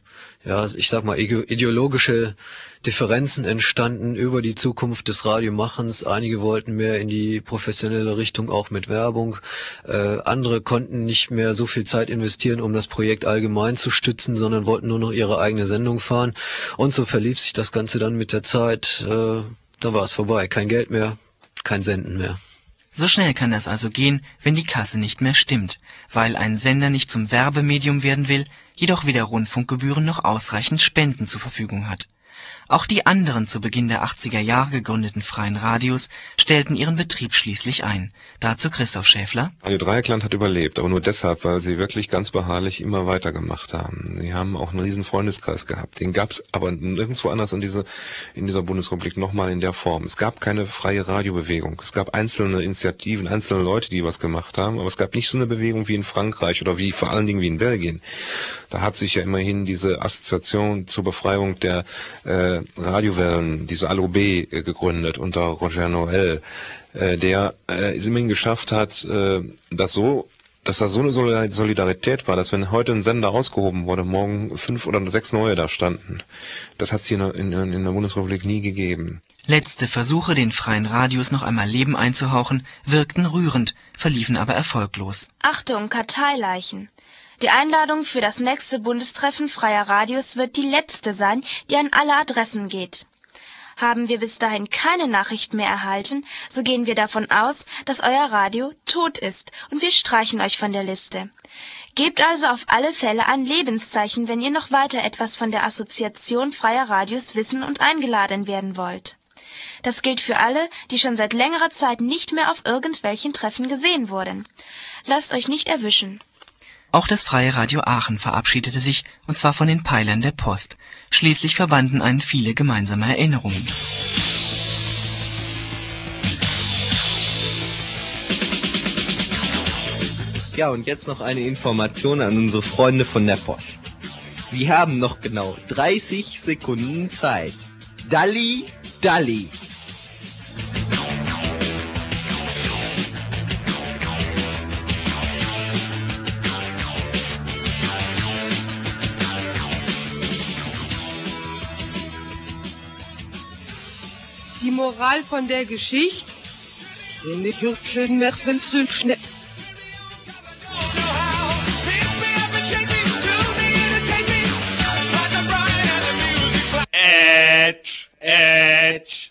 ich sag mal, ideologische Differenzen entstanden über die Zukunft des Radiomachens. Einige wollten mehr in die professionelle Richtung, auch mit Werbung. Andere konnten nicht mehr so viel Zeit investieren, um das Projekt allgemein zu stützen, sondern wollten nur noch ihre eigene Sendung fahren. Und so verlief sich das Ganze dann mit der Zeit. Da war es vorbei. Kein Geld mehr, kein Senden mehr. So schnell kann das also gehen, wenn die Kasse nicht mehr stimmt, weil ein Sender nicht zum Werbemedium werden will, jedoch weder Rundfunkgebühren noch ausreichend Spenden zur Verfügung hat. Auch die anderen zu Beginn der 80er Jahre gegründeten freien Radios stellten ihren Betrieb schließlich ein. Dazu Christoph Schäfler. Radio Dreieckland hat überlebt, aber nur deshalb, weil sie wirklich ganz beharrlich immer weitergemacht haben. Sie haben auch einen riesen Freundeskreis gehabt. Den gab es aber nirgendwo anders in dieser Bundesrepublik nochmal in der Form. Es gab keine freie Radiobewegung. Es gab einzelne Initiativen, einzelne Leute, die was gemacht haben, aber es gab nicht so eine Bewegung wie in Frankreich oder wie vor allen Dingen wie in Belgien. Da hat sich ja immerhin diese Assoziation zur Befreiung der Radiowellen, diese ALOB, gegründet unter Roger Noël, der es immerhin geschafft hat, dass da so eine Solidarität war, dass wenn heute ein Sender ausgehoben wurde, morgen 5 oder 6 neue da standen. Das hat es hier in der Bundesrepublik nie gegeben. Letzte Versuche, den freien Radios noch einmal Leben einzuhauchen, wirkten rührend, verliefen aber erfolglos. Achtung, Karteileichen! Die Einladung für das nächste Bundestreffen freier Radios wird die letzte sein, die an alle Adressen geht. Haben wir bis dahin keine Nachricht mehr erhalten, so gehen wir davon aus, dass euer Radio tot ist und wir streichen euch von der Liste. Gebt also auf alle Fälle ein Lebenszeichen, wenn ihr noch weiter etwas von der Assoziation freier Radios wissen und eingeladen werden wollt. Das gilt für alle, die schon seit längerer Zeit nicht mehr auf irgendwelchen Treffen gesehen wurden. Lasst euch nicht erwischen. Auch das Freie Radio Aachen verabschiedete sich, und zwar von den Pfeilern der Post. Schließlich verbanden einen viele gemeinsame Erinnerungen. Ja, und jetzt noch eine Information an unsere Freunde von der Post. Sie haben noch genau 30 Sekunden Zeit. Dalli, Dalli. Die Moral von der Geschichte? Nicht schön mehr, wenn es so schnell. Edge, Edge.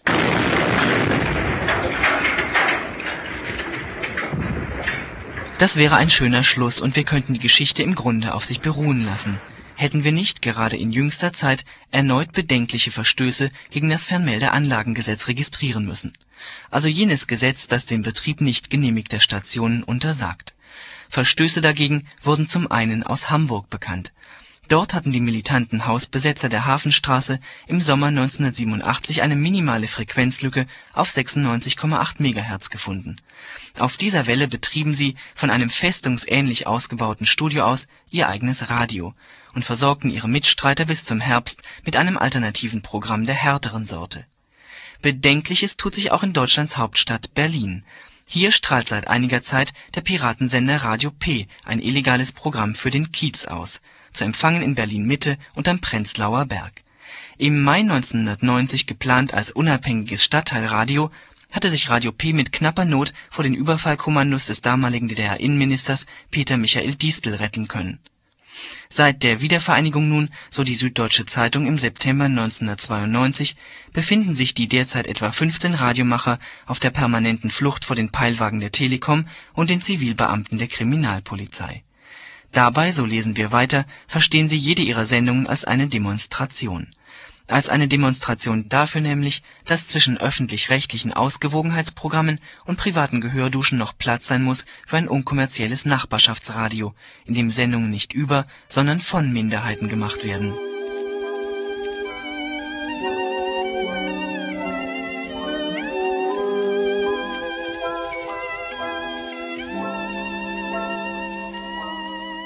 Das wäre ein schöner Schluss und wir könnten die Geschichte im Grunde auf sich beruhen lassen. Hätten wir nicht gerade in jüngster Zeit erneut bedenkliche Verstöße gegen das Fernmeldeanlagengesetz registrieren müssen. Also jenes Gesetz, das den Betrieb nicht genehmigter Stationen untersagt. Verstöße dagegen wurden zum einen aus Hamburg bekannt. Dort hatten die militanten Hausbesetzer der Hafenstraße im Sommer 1987 eine minimale Frequenzlücke auf 96,8 MHz gefunden. Auf dieser Welle betrieben sie von einem festungsähnlich ausgebauten Studio aus ihr eigenes Radio und versorgten ihre Mitstreiter bis zum Herbst mit einem alternativen Programm der härteren Sorte. Bedenkliches tut sich auch in Deutschlands Hauptstadt Berlin. Hier strahlt seit einiger Zeit der Piratensender Radio P ein illegales Programm für den Kiez aus, zu empfangen in Berlin-Mitte und am Prenzlauer Berg. Im Mai 1990 geplant als unabhängiges Stadtteilradio, hatte sich Radio P mit knapper Not vor den Überfallkommandos des damaligen DDR-Innenministers Peter Michael Diestel retten können. Seit der Wiedervereinigung nun, so die Süddeutsche Zeitung im September 1992, befinden sich die derzeit etwa 15 Radiomacher auf der permanenten Flucht vor den Peilwagen der Telekom und den Zivilbeamten der Kriminalpolizei. Dabei, so lesen wir weiter, verstehen sie jede ihrer Sendungen als eine Demonstration. Als eine Demonstration dafür nämlich, dass zwischen öffentlich-rechtlichen Ausgewogenheitsprogrammen und privaten Gehörduschen noch Platz sein muss für ein unkommerzielles Nachbarschaftsradio, in dem Sendungen nicht über, sondern von Minderheiten gemacht werden.